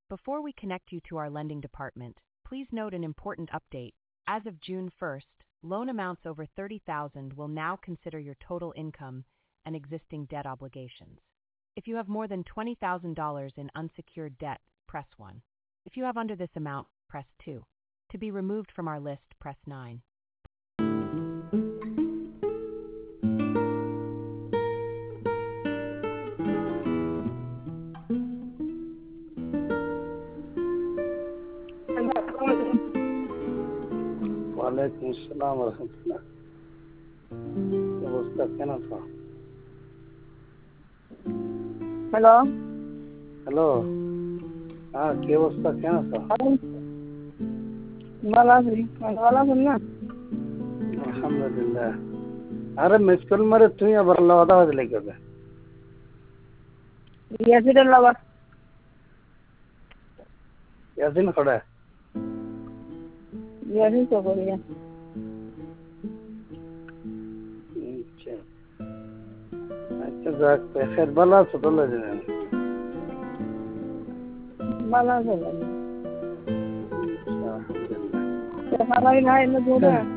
Before we connect you to our lending department, please note an important update. As of June 1st, loan amounts over $30,000 will now consider your total income and existing debt obligations. If you have more than $20,000 in unsecured debt, press 1. If you have under this amount, press 2. To be removed from our list, press 9. वालेकुम अस्सलाम वरहमतुल्लाह। अवस्था কেন তো? Hello hello, হ্যাঁ কি অবস্থা কেন তো? ভালো আছি, ভালো আছেন না? আলহামদুলিল্লাহ। আরে মিস কল মারে তুই আবার লাদা হয়ে গেলে। ইয়াসিরের লগর ইয়াসিন খড়া। ইয়াসিন চকরিয়া। আচ্ছা। আচ্ছা যাক, ফের ভালো আছো তো লাগে। ভালো আছে। আলহামদুলিল্লাহ। সবাই নাই না দূরে।